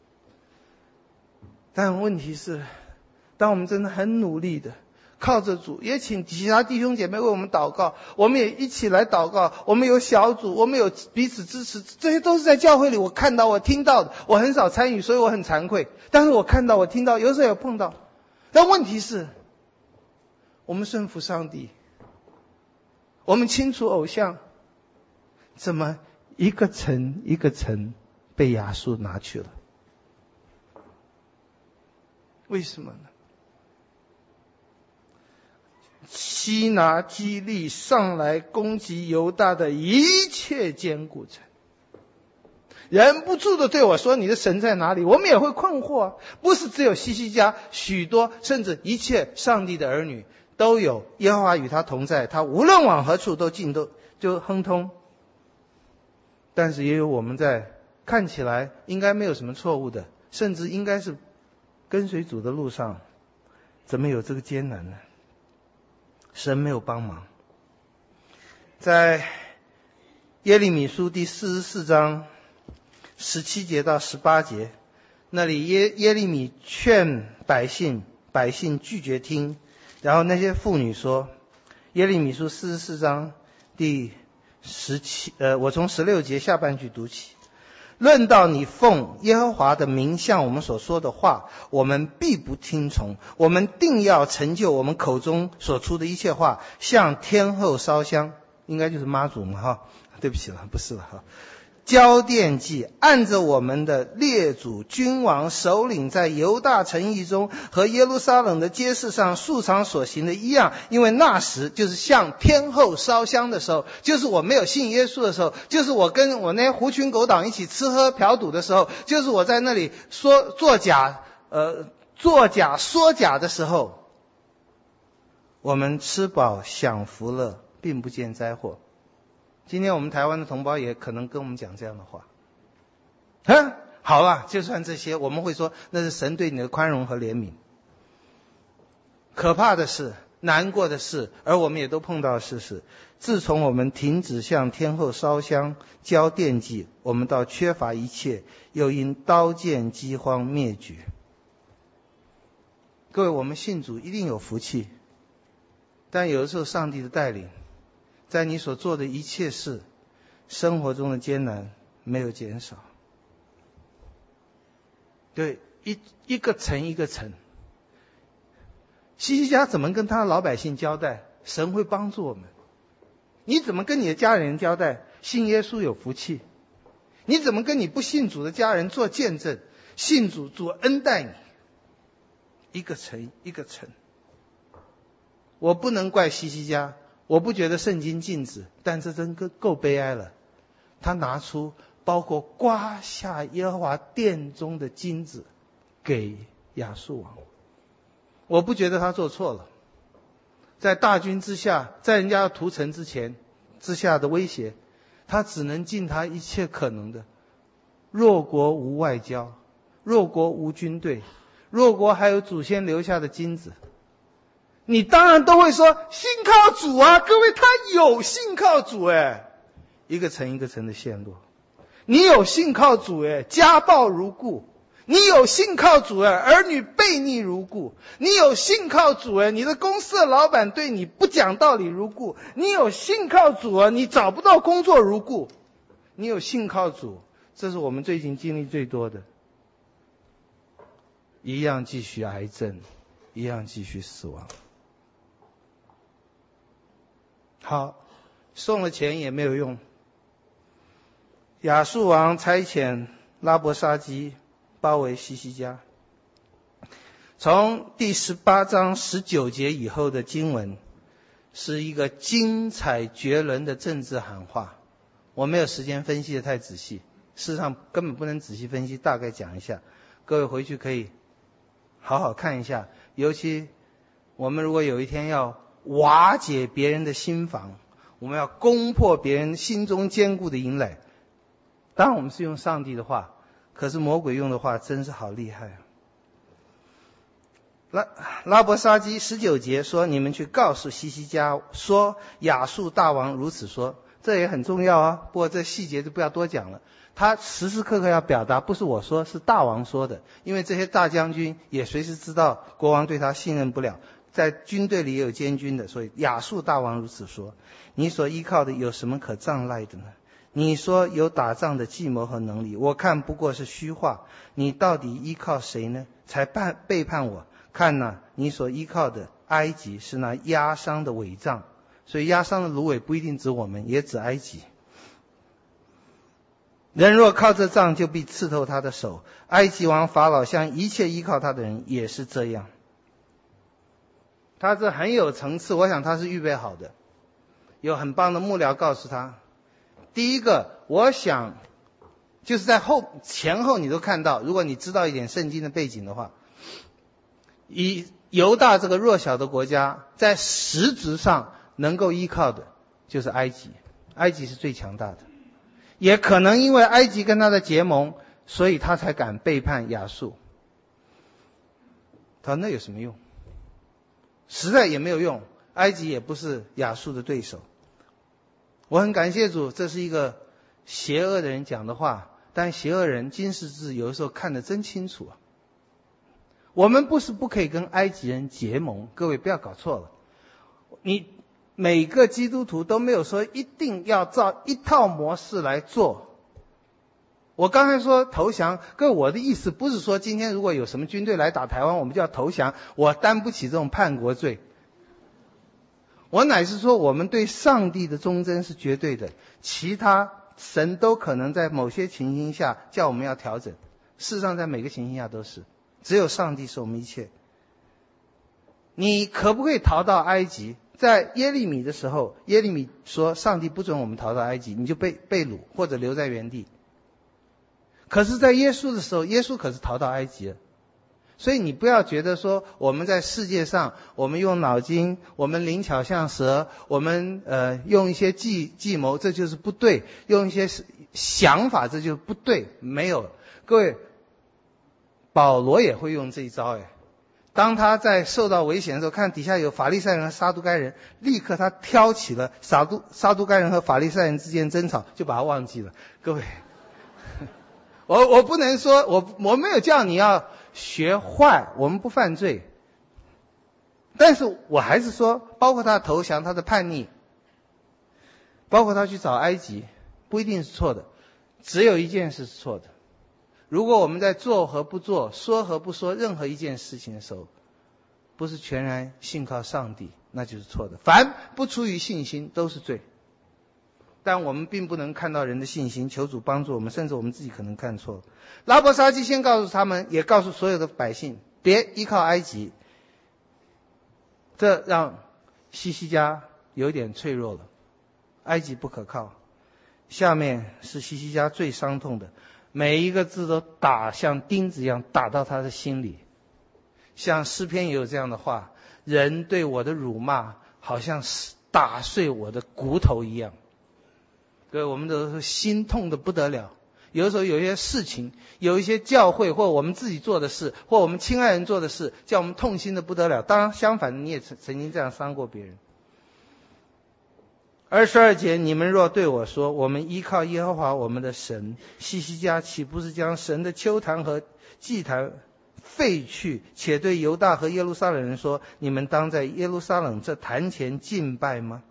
但问题是，当我们真的很努力的靠着主，也请其他弟兄姐妹为我们祷告，我们也一起来祷告，我们有小组，我们有彼此支持，这些都是在教会里我看到我听到的，我很少参与，所以我很惭愧，但是我看到我听到，有时候有碰到。但问题是，我们顺服上帝，我们清除偶像，怎么一个城一个城被亚述拿去了？为什么呢？西拿基利上来攻击犹大的一切坚固城，忍不住的对我说，你的神在哪里？我们也会困惑啊，不是只有西西家，许多甚至一切上帝的儿女都有耶和华与他同在，他无论往何处都就亨通。但是也有我们在看起来应该没有什么错误的，甚至应该是跟随主的路上，怎么有这个艰难呢？神没有帮忙。在耶利米书第44章17节到18节，那里耶利米劝百姓拒绝听，然后那些妇女说，耶利米书44章第17我从16节下半句读起。论到你奉耶和华的名向我们所说的话，我们必不听从，我们定要成就我们口中所出的一切话，向天后烧香，应该就是妈祖嘛哈，对不起了，不是了哈。 交奠祭，按着我们的列祖君王首领在犹大城邑中和耶路撒冷的街市上素常所行的一样，因为那时就是向天后烧香的时候，就是我没有信耶稣的时候，就是我跟我那些狐群狗党一起吃喝嫖赌的时候，就是我在那里作假说假的时候，我们吃饱享福了，并不见灾祸。今天我们台湾的同胞也可能跟我们讲这样的话。好了，就算这些，我们会说那是神对你的宽容和怜悯。可怕的是，难过的是，而我们也都碰到的事是，自从我们停止向天后烧香交奠祭，我们倒缺乏一切，又因刀剑饥荒灭绝。各位，我们信主一定有福气，但有的时候上帝的带领，在你所做的一切事，生活中的艰难没有减少。对，一个城一个城。希西家怎么跟他的老百姓交代？神会帮助我们。你怎么跟你的家人交代？信耶稣有福气。你怎么跟你不信主的家人做见证？信主，主恩待你。一个城一个城。我不能怪希西家，我不觉得圣经禁止，但这真够悲哀了。他拿出包括刮下耶和华殿中的金子给亚述王，我不觉得他做错了。在大军之下，在人家要屠城之下的威胁，他只能尽他一切可能的。弱国无外交，弱国无军队，弱国还有祖先留下的金子，你当然都会说信靠主啊。各位，他有信靠主一个城一个城的陷落。你有信靠主家暴如故。你有信靠主儿女悖逆如故。你有信靠主你的公司的老板对你不讲道理如故。你有信靠主你找不到工作如故。你有信靠主，这是我们最近经历最多的。一样继续癌症，一样继续死亡。好，送了钱也没有用。亚述王差遣拉伯沙基包围希西家。从第18章19节以后的经文是一个精彩绝伦的政治喊话，我没有时间分析的太仔细，事实上根本不能仔细分析，大概讲一下，各位回去可以好好看一下。尤其我们如果有一天要瓦解别人的心防，我们要攻破别人心中坚固的营垒，当然我们是用上帝的话，可是魔鬼用的话真是好厉害拉伯沙基19节说，你们去告诉希西家说，亚述大王如此说。这也很重要啊，不过这细节就不要多讲了。他时时刻刻要表达，不是我说，是大王说的，因为这些大将军也随时知道国王对他信任不了，在军队里也有监军的，所以亚述大王如此说。你所依靠的有什么可仗赖的呢？你说有打仗的计谋和能力，我看不过是虚话。你到底依靠谁呢？才背叛我？看哪，你所依靠的埃及是那压伤的伪杖，所以压伤的芦苇不一定指我们，也指埃及。人若靠这杖，就必刺透他的手。埃及王法老向一切依靠他的人也是这样。他这很有层次，我想他是预备好的，有很棒的幕僚告诉他。第一个，我想就是在前后你都看到，如果你知道一点圣经的背景的话，以犹大这个弱小的国家，在实质上能够依靠的就是埃及，埃及是最强大的。也可能因为埃及跟他的结盟，所以他才敢背叛亚述。他说那有什么用？实在也没有用，埃及也不是亚述的对手。我很感谢主，这是一个邪恶的人讲的话，但邪恶人金世志有的时候看得真清楚啊。我们不是不可以跟埃及人结盟，各位不要搞错了。你每个基督徒都没有说一定要照一套模式来做。我刚才说投降，各位，我的意思不是说今天如果有什么军队来打台湾，我们就要投降，我担不起这种叛国罪。我乃是说我们对上帝的忠贞是绝对的，其他神都可能在某些情形下叫我们要调整，事实上在每个情形下都是，只有上帝是我们一切。你可不可以逃到埃及？在耶利米的时候，耶利米说上帝不准我们逃到埃及，你就被掳或者留在原地。可是在耶稣的时候，耶稣可是逃到埃及了。所以你不要觉得说我们在世界上，我们用脑筋，我们灵巧像蛇，我们用一些计谋，这就是不对，用一些想法这就不对。没有，各位，保罗也会用这一招当他在受到危险的时候，看底下有法利赛人和撒都该人，立刻他挑起了撒都该人和法利赛人之间争吵，就把他忘记了。各位，我不能说我没有叫你要学坏，我们不犯罪，但是我还是说，包括他投降，他的叛逆，包括他去找埃及，不一定是错的，只有一件事是错的。如果我们在做和不做，说和不说任何一件事情的时候，不是全然信靠上帝，那就是错的。凡不出于信心都是罪。但我们并不能看到人的信心，求主帮助我们，甚至我们自己可能看错了。拉伯沙基先告诉他们，也告诉所有的百姓，别依靠埃及。这让西西家有点脆弱了，埃及不可靠。下面是西西家最伤痛的，每一个字都打像钉子一样打到他的心里。像诗篇也有这样的话，人对我的辱骂好像打碎我的骨头一样。各位，我们都是心痛的不得了。有的时候有一些事情，有一些教会或我们自己做的事，或我们亲爱人做的事，叫我们痛心的不得了。当然相反，你也曾经这样伤过别人。22节，你们若对我说，我们依靠耶和华我们的神，西西家岂不是将神的丘坛和祭坛废去，且对犹大和耶路撒冷人说，你们当在耶路撒冷这坛前敬拜吗？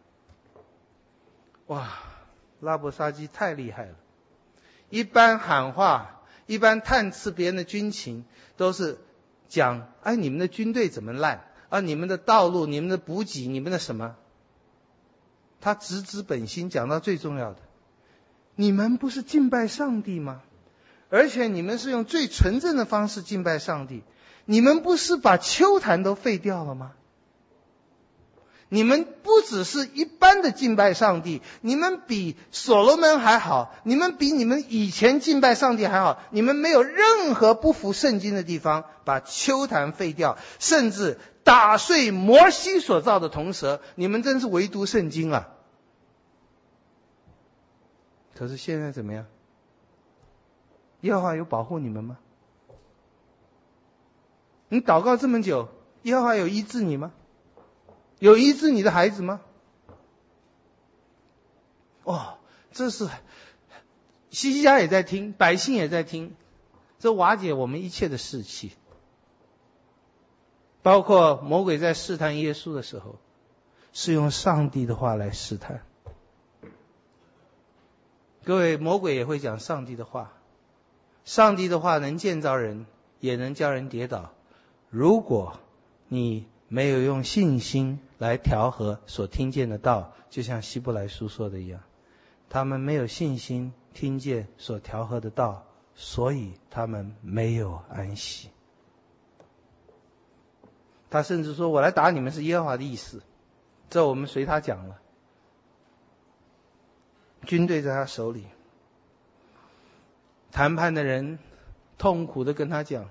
哇，拉伯沙基太厉害了。一般喊话，一般探刺别人的军情，都是讲你们的军队怎么烂你们的道路，你们的补给，你们的什么。他直指本心，讲到最重要的，你们不是敬拜上帝吗？而且你们是用最纯正的方式敬拜上帝，你们不是把丘坛都废掉了吗？你们不只是一般的敬拜上帝，你们比所罗门还好，你们比你们以前敬拜上帝还好，你们没有任何不符圣经的地方，把丘坛废掉，甚至打碎摩西所造的铜蛇，你们真是唯独圣经啊！可是现在怎么样？耶和华有保护你们吗？你祷告这么久，耶和华有医治你吗？有医治你的孩子吗？这是西西家也在听，百姓也在听，这瓦解我们一切的士气。包括魔鬼在试探耶稣的时候，是用上帝的话来试探。各位，魔鬼也会讲上帝的话，上帝的话能建造人，也能叫人跌倒。如果你没有用信心来调和所听见的道，就像希伯来书说的一样，他们没有信心听见所调和的道，所以他们没有安息。他甚至说，我来打你们是耶和华的意思，这我们随他讲了。军队在他手里，谈判的人痛苦的跟他讲，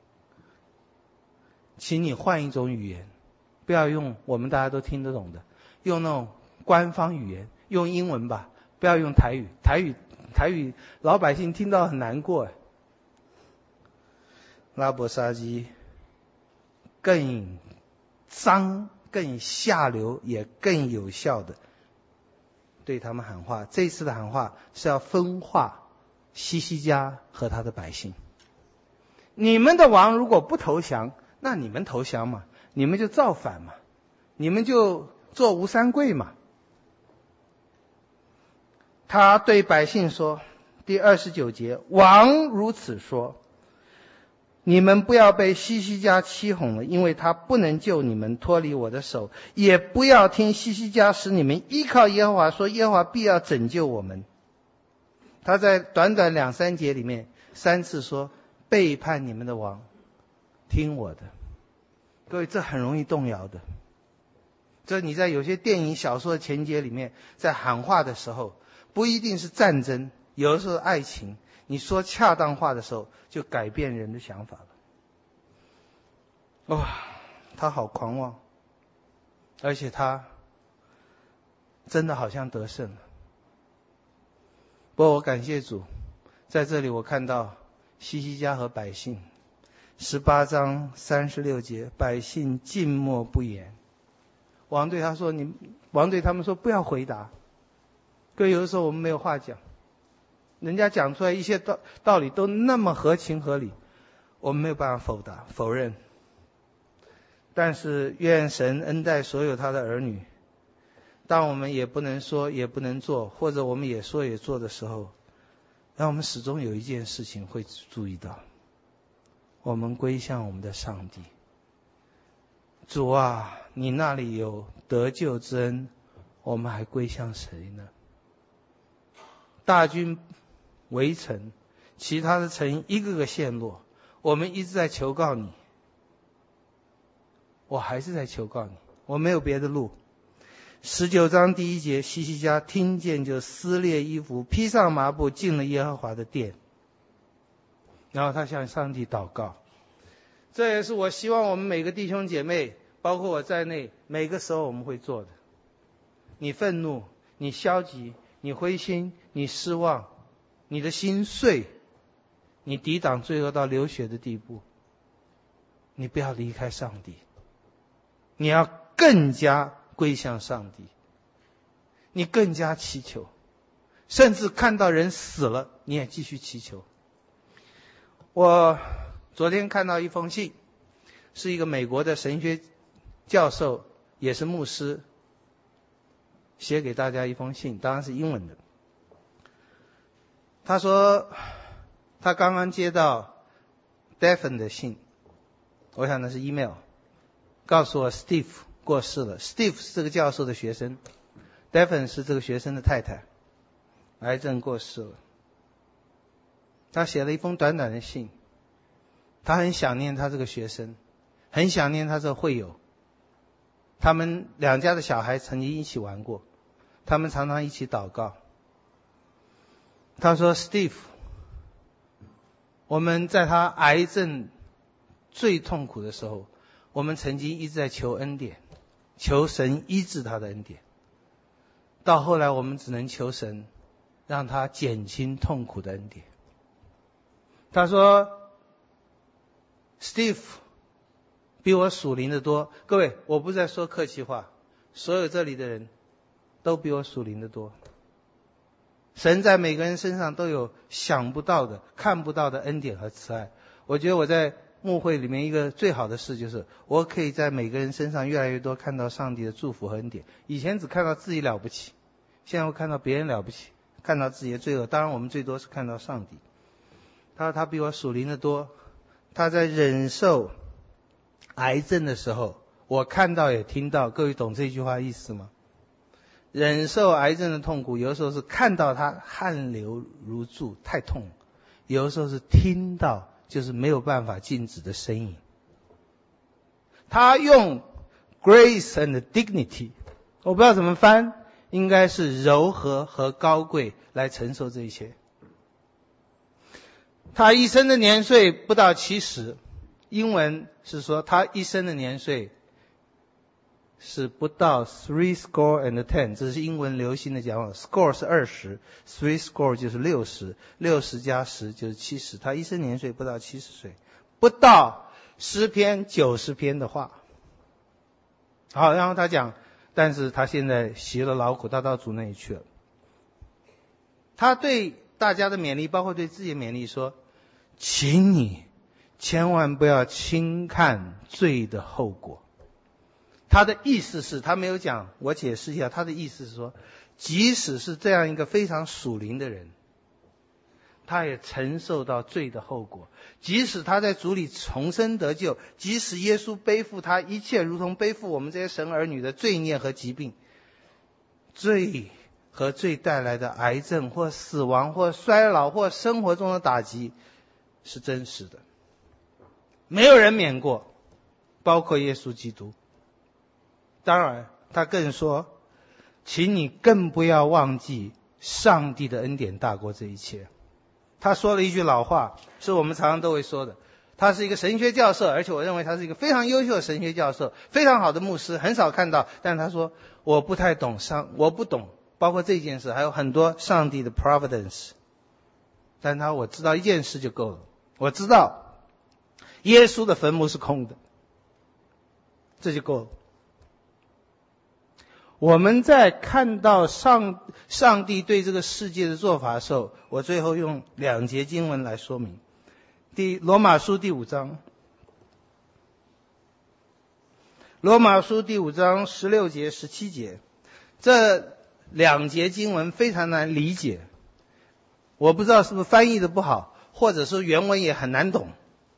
请你换一种语言，不要用我们大家都听得懂的，用那种官方语言，用英文吧，不要用台语。台语老百姓听到很难过。拉伯沙基更脏、更下流，也更有效的对他们喊话。这一次的喊话是要分化西西家和他的百姓。你们的王如果不投降，那你们投降嘛，你们就造反嘛，你们就做吴三桂嘛。他对百姓说，第29节，王如此说，你们不要被西西家欺哄了，因为他不能救你们脱离我的手，也不要听西西家使你们依靠耶和华，说耶和华必要拯救我们。 他在短短2-3节里面3次说背叛你们的王，听我的。各位，这很容易动摇的。这你在有些电影小说的情节里面在喊话的时候，不一定是战争，有的时候爱情，你说恰当话的时候就改变人的想法了。哇，他好狂妄，而且他真的好像得胜了。不过我感谢主，在这里我看到希西家和百姓18章36节，百姓静默不言。王对他说，王对他们说不要回答。各位，有的时候我们没有话讲，人家讲出来一些道理都那么合情合理，我们没有办法否认。但是愿神恩待所有他的儿女，当我们也不能说也不能做，或者我们也说也做的时候，让我们始终有一件事情会注意到，我们归向我们的上帝。主啊，你那里有得救之恩，我们还归向谁呢？大军围城，其他的城一个个陷落，我们一直在求告你，我还是在求告你，我没有别的路。19章第1节，希西家听见就撕裂衣服，披上麻布，进了耶和华的殿，然后他向上帝祷告。这也是我希望我们每个弟兄姐妹，包括我在内，每个时候我们会做的。你愤怒，你消极，你灰心，你失望，你的心碎，你抵挡罪恶到流血的地步，你不要离开上帝，你要更加归向上帝，你更加祈求，甚至看到人死了你也继续祈求。我昨天看到一封信，是一个美国的神学教授，也是牧师，写给大家一封信，当然是英文的。他说他刚刚接到 Daphne 的信，我想那是 email， 告诉我 Steve 过世了。 Steve 是这个教授的学生， Daphne 是这个学生的太太，癌症过世了。他写了一封短短的信，他很想念他这个学生，很想念他这个会友，他们2家的小孩曾经一起玩过，他们常常一起祷告。他说 Steve， 我们在他癌症最痛苦的时候，我们曾经一直在求恩典，求神医治他的恩典，到后来我们只能求神让他减轻痛苦的恩典。他说 Steve 比我属灵的多。各位，我不是在说客气话，所有这里的人都比我属灵的多。神在每个人身上都有想不到的、看不到的恩典和慈爱。我觉得我在牧会里面一个最好的事，就是我可以在每个人身上越来越多看到上帝的祝福和恩典。以前只看到自己了不起，现在会看到别人了不起，看到自己的罪恶。当然我们最多是看到上帝。他说他比我属灵的多，他在忍受癌症的时候，我看到也听到。各位懂这句话意思吗？忍受癌症的痛苦，有的时候是看到他汗流如注，太痛；有的时候是听到，就是没有办法禁止的呻吟。他用 grace and dignity， 我不知道怎么翻，应该是柔和和高贵来承受这一切。他一生的年岁不到70，英文是说他一生的年岁是不到 10，这是英文流行的讲法。score 是20， 3 就是 60，60加10就是70。他一生年岁不到70岁，不到诗篇90篇的话。好，然后他讲，但是他现在习了劳苦，他到主那里去了。他对大家的勉励，包括对自己的勉励说，请你千万不要轻看罪的后果。他的意思是，他没有讲，我解释一下，他的意思是说，即使是这样一个非常属灵的人，他也承受到罪的后果。即使他在主里重生得救，即使耶稣背负他一切，如同背负我们这些神儿女的罪孽和疾病，罪和罪带来的癌症或死亡或衰老或生活中的打击是真实的，没有人免过，包括耶稣基督。当然他更说，请你更不要忘记上帝的恩典大过这一切。他说了一句老话，是我们常常都会说的，他是一个神学教授，而且我认为他是一个非常优秀的神学教授，非常好的牧师，很少看到。但是他说，我不懂，包括这件事还有很多上帝的 providence， 但我知道一件事就够了，我知道耶稣的坟墓是空的，这就够了。我们在看到上帝对这个世界的做法的时候，我最后用2节经文来说明。罗马书第5章16节17节，这2节经文非常难理解，我不知道是不是翻译的不好，或者说原文也很难懂。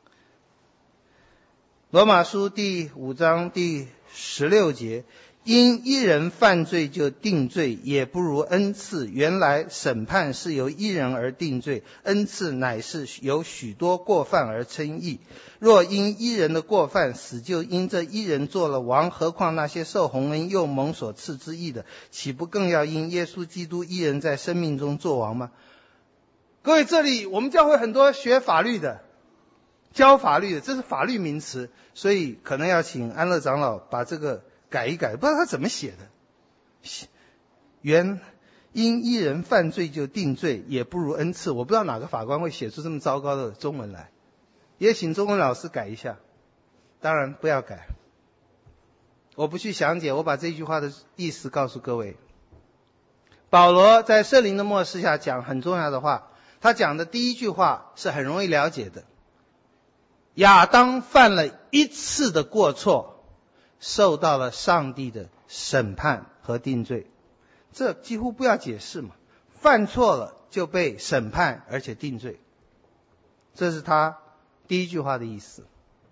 罗马书第5章第16节，因一人犯罪就定罪，也不如恩赐。原来审判是由一人而定罪，恩赐乃是由许多过犯而称义。若因一人的过犯死，就因这一人做了王，何况那些受洪恩又蒙所赐之义的，岂不更要因耶稣基督一人在生命中做王吗？各位，这里我们教会很多学法律的，教法律的，这是法律名词，所以可能要请安乐长老把这个改一改，不知道他怎么写的。因一人犯罪就定罪，也不如恩赐。我不知道哪个法官会写出这么糟糕的中文来，也请中文老师改一下。当然不要改，我不去详解，我把这句话的意思告诉各位。保罗在圣灵的默示下讲很重要的话，他讲的第一句话是很容易了解的。亚当犯了一次的过错，受到了上帝的审判和定罪，这几乎不要解释嘛，犯错了就被审判而且定罪，这是他第一句话的意思。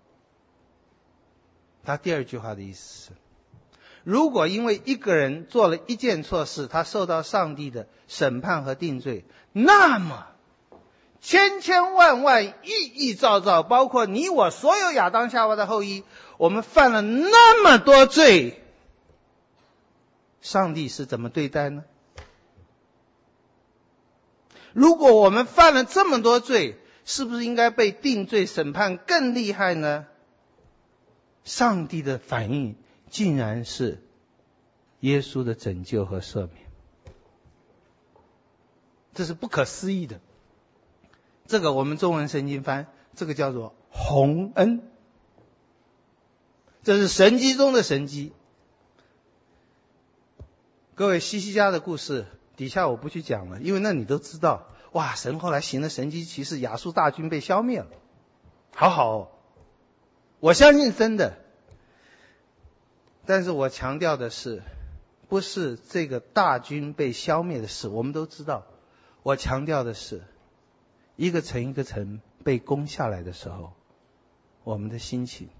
他第二句话的意思是，如果因为一个人做了一件错事，他受到上帝的审判和定罪，那么千千万万亿亿兆兆，包括你我所有亚当夏娃的后裔，我们犯了那么多罪，上帝是怎么对待呢？如果我们犯了这么多罪，是不是应该被定罪审判更厉害呢？上帝的反应竟然是耶稣的拯救和赦免，这是不可思议的。这个我们中文圣经翻，这个叫做洪恩，这是神迹中的神迹。各位，西西家的故事底下我不去讲了，因为那你都知道。哇，神后来行了神迹奇事，亚述大军被消灭了，好好哦，我相信真的。但是我强调的是，不是这个大军被消灭的事，我们都知道。我强调的是，一个城一个城被攻下来的时候，我们的心情，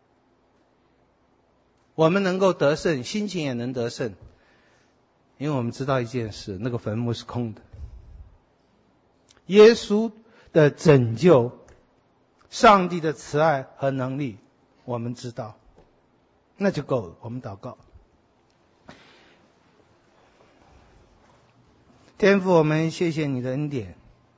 我们能够得胜，心情也能得胜，因为我们知道一件事，那个坟墓是空的。耶稣的拯救，上帝的慈爱和能力，我们知道，那就够了。我们祷告。天父，我们谢谢你的恩典，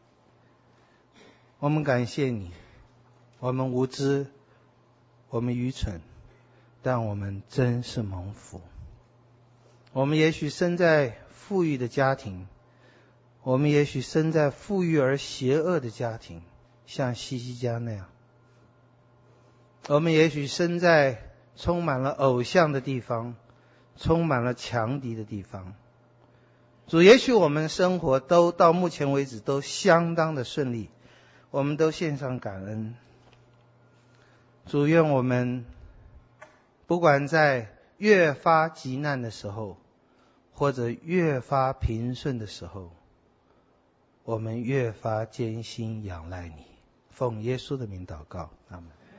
我们感谢你，我们无知，我们愚蠢，但我们真是蒙福。我们也许生在富裕的家庭，我们也许生在富裕而邪恶的家庭，像西西家那样。我们也许生在充满了偶像的地方，充满了强敌的地方。主，也许我们生活都到目前为止都相当的顺利，我们都献上感恩。主，愿我们不管在越发急难的时候，或者越发平顺的时候，我们越发艰辛仰赖你。奉耶稣的名祷告，阿们。